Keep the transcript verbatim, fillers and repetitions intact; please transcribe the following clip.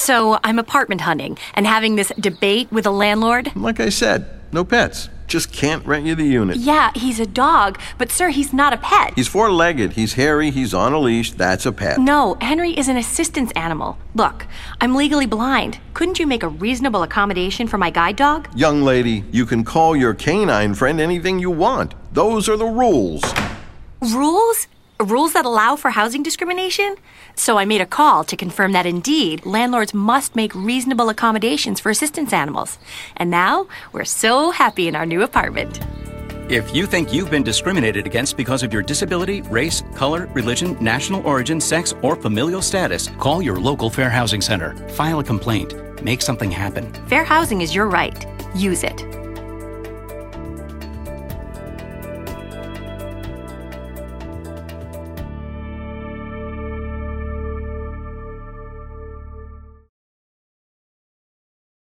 So I'm apartment hunting and having this debate with a landlord. Like I said, no pets. Just can't rent you the unit. Yeah, he's a dog, but sir, he's not a pet. He's four-legged, he's hairy, he's on a leash, that's a pet. No, Henry is an assistance animal. Look, I'm legally blind. Couldn't you make a reasonable accommodation for my guide dog? Young lady, you can call your canine friend anything you want. Those are the rules. Rules? Rules that allow for housing discrimination? So I made a call to confirm that indeed, landlords must make reasonable accommodations for assistance animals. And now, we're so happy in our new apartment. If you think you've been discriminated against because of your disability, race, color, religion, national origin, sex, or familial status, call your local Fair Housing Center. File a complaint. Make something happen. Fair housing is your right. Use it.